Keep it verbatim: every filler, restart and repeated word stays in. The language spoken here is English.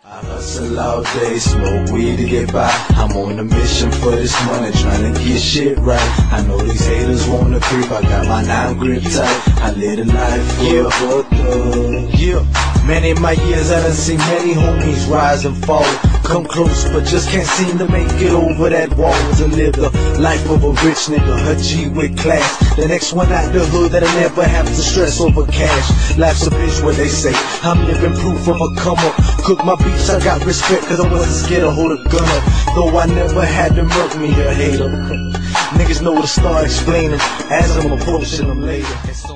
I hustle all day, smoke weed to get by. I'm on a mission for this money, trying to get shit right. I know these haters wanna creep, I got my nine grip tight. I live a life for a thug. Yeah, many of my years I done seen many homies rise and fall. Come close, but just can't seem to make it over that wall. To live the life of a rich nigga, a G with class. The next one out the hood that'll never have to stress over cash. Life's a bitch, what they say. I'm living proof of a come up. Cook my beats, I got respect, cause I wasn't scared to hold a gun up. Though I never had to murk me a hater. Niggas know to start explaining as I'm approaching them later.